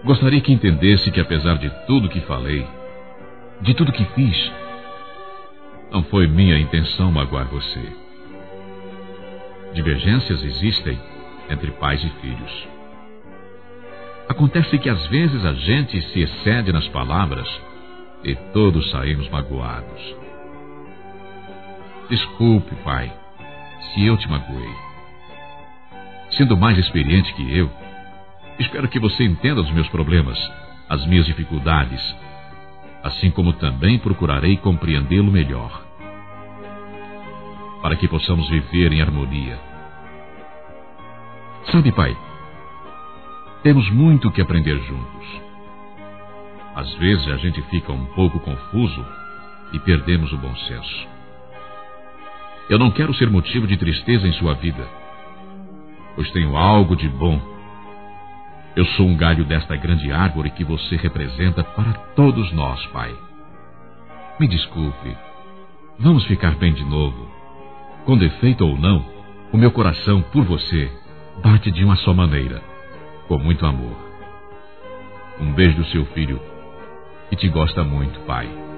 Gostaria que entendesse que, apesar de tudo que falei, de tudo que fiz, não foi minha intenção magoar você. Divergências existem entre pais e filhos. Acontece que às vezes a gente se excede nas palavras e todos saímos magoados. Desculpe, pai, se eu te magoei. Sendo mais experiente que eu, espero que você entenda os meus problemas, as minhas dificuldades, assim como também procurarei compreendê-lo melhor, para que possamos viver em harmonia. Sabe, pai, temos muito que aprender juntos. Às vezes a gente fica um pouco confuso e perdemos o bom senso. Eu não quero ser motivo de tristeza em sua vida, pois tenho algo de bom. Eu sou um galho desta grande árvore que você representa para todos nós, pai. Me desculpe. Vamos ficar bem de novo. Com defeito ou não, o meu coração por você bate de uma só maneira, com muito amor. Um beijo do seu filho, que te gosta muito, pai.